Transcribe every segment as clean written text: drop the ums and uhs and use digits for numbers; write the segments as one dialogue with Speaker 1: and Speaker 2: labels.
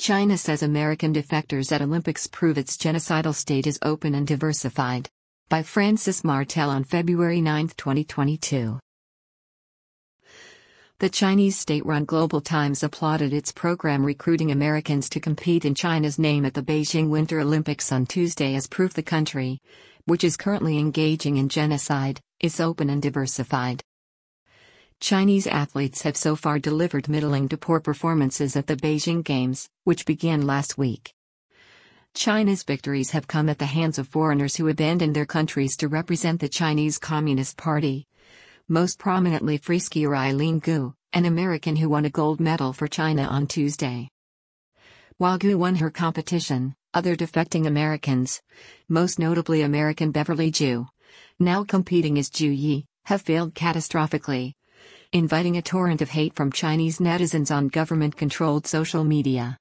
Speaker 1: China says American defectors at Olympics prove its genocidal state is open and diversified. By Francis Martel on February 9, 2022. The Chinese state-run Global Times applauded its program recruiting Americans to compete in China's name at the Beijing Winter Olympics on Tuesday as proof the country, which is currently engaging in genocide, is open and diversified. Chinese athletes have so far delivered middling to poor performances at the Beijing Games, which began last week. China's victories have come at the hands of foreigners who abandoned their countries to represent the Chinese Communist Party. Most prominently freeskier Eileen Gu, an American who won a gold medal for China on Tuesday. While Gu won her competition, other defecting Americans, most notably American Beverly Zhu, now competing as Zhu Yi, have failed catastrophically, inviting a torrent of hate from Chinese netizens on government-controlled social media.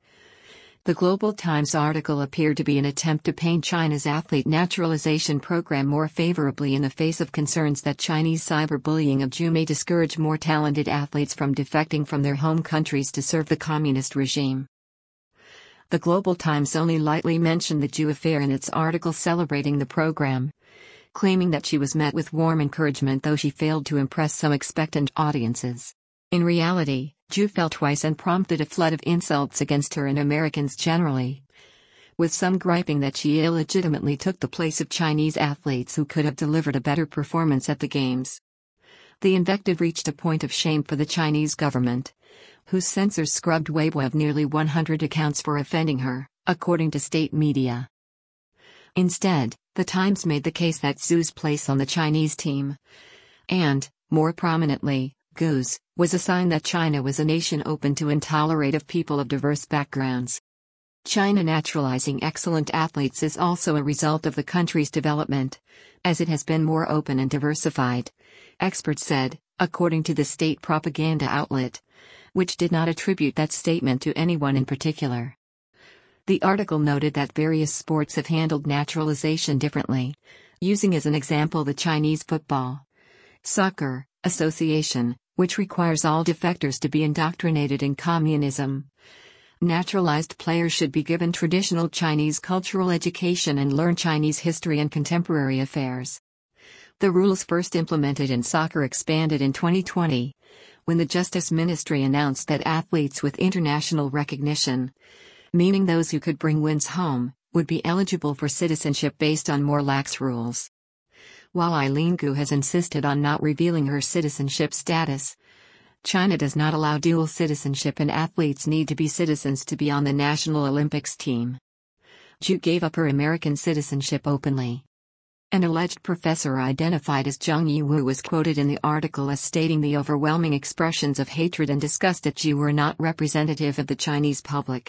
Speaker 1: The Global Times article appeared to be an attempt to paint China's athlete naturalization program more favorably in the face of concerns that Chinese cyberbullying of Zhu may discourage more talented athletes from defecting from their home countries to serve the communist regime. The Global Times only lightly mentioned the Zhu affair in its article celebrating the program, claiming that she was met with warm encouragement though she failed to impress some expectant audiences. In reality, Zhu fell twice and prompted a flood of insults against her and Americans generally, with some griping that she illegitimately took the place of Chinese athletes who could have delivered a better performance at the Games. The invective reached a point of shame for the Chinese government, whose censors scrubbed Weibo of nearly 100 accounts for offending her, according to state media. Instead, the Times made the case that Zhu's place on the Chinese team, and, more prominently, Gu's, was a sign that China was a nation open to intolerate of people of diverse backgrounds. China naturalizing excellent athletes is also a result of the country's development, as it has been more open and diversified, experts said, according to the state propaganda outlet, which did not attribute that statement to anyone in particular. The article noted that various sports have handled naturalization differently, using as an example the Chinese Football Soccer Association, which requires all defectors to be indoctrinated in communism. Naturalized players should be given traditional Chinese cultural education and learn Chinese history and contemporary affairs. The rules first implemented in soccer expanded in 2020, when the Justice Ministry announced that athletes with international recognition, meaning those who could bring wins home, would be eligible for citizenship based on more lax rules. While Eileen Gu has insisted on not revealing her citizenship status, China does not allow dual citizenship and athletes need to be citizens to be on the National Olympics team. Zhu gave up her American citizenship openly. An alleged professor identified as Zhang Yiwu was quoted in the article as stating the overwhelming expressions of hatred and disgust at Zhu were not representative of the Chinese public.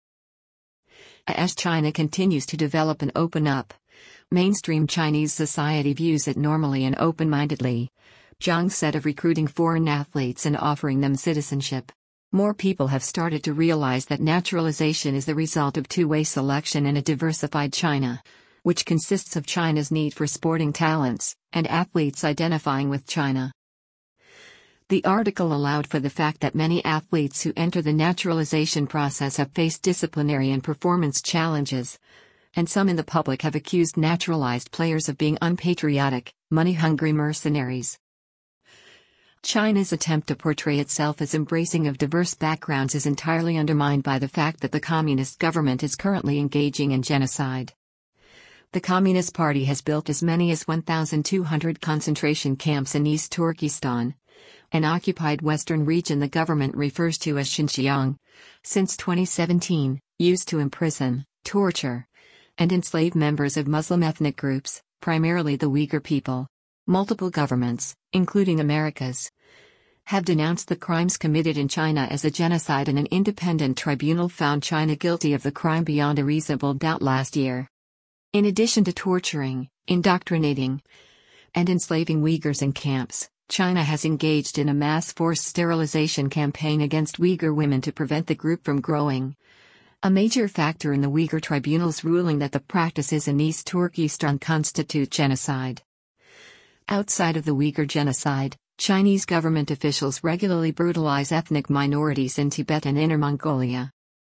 Speaker 1: As China continues to develop and open up, mainstream Chinese society views it normally and open-mindedly, Zhang said of recruiting foreign athletes and offering them citizenship. More people have started to realize that naturalization is the result of two-way selection in a diversified China, which consists of China's need for sporting talents, and athletes identifying with China. The article allowed for the fact that many athletes who enter the naturalization process have faced disciplinary and performance challenges, and some in the public have accused naturalized players of being unpatriotic, money-hungry mercenaries. China's attempt to portray itself as embracing of diverse backgrounds is entirely undermined by the fact that the communist government is currently engaging in genocide. The Communist Party has built as many as 1,200 concentration camps in East Turkestan, an occupied western region the government refers to as Xinjiang, since 2017, used to imprison, torture, and enslave members of Muslim ethnic groups, primarily the Uyghur people. Multiple governments, including America's, have denounced the crimes committed in China as a genocide, and an independent tribunal found China guilty of the crime beyond a reasonable doubt last year. In addition to torturing, indoctrinating, and enslaving Uyghurs in camps, China has engaged in a mass forced sterilization campaign against Uyghur women to prevent the group from growing, a major factor in the Uyghur tribunal's ruling that the practices in East Turkestan constitute genocide. Outside of the Uyghur genocide, Chinese government officials regularly brutalize ethnic minorities in Tibet and Inner Mongolia.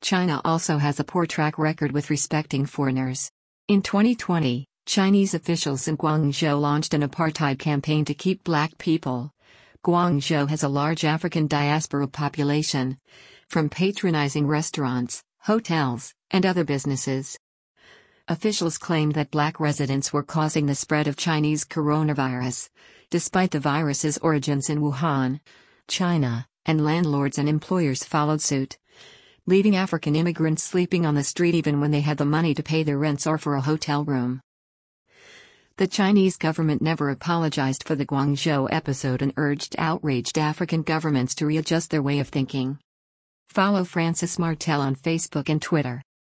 Speaker 1: China also has a poor track record with respecting foreigners. In 2020, Chinese officials in Guangzhou launched an apartheid campaign to keep black people. Guangzhou has a large African diaspora population, from patronizing restaurants, hotels, and other businesses. Officials claimed that black residents were causing the spread of Chinese coronavirus, despite the virus's origins in Wuhan, China, and landlords and employers followed suit, leaving African immigrants sleeping on the street even when they had the money to pay their rents or for a hotel room. The Chinese government never apologized for the Guangzhou episode and urged outraged African governments to readjust their way of thinking. Follow Francis Martel on Facebook and Twitter.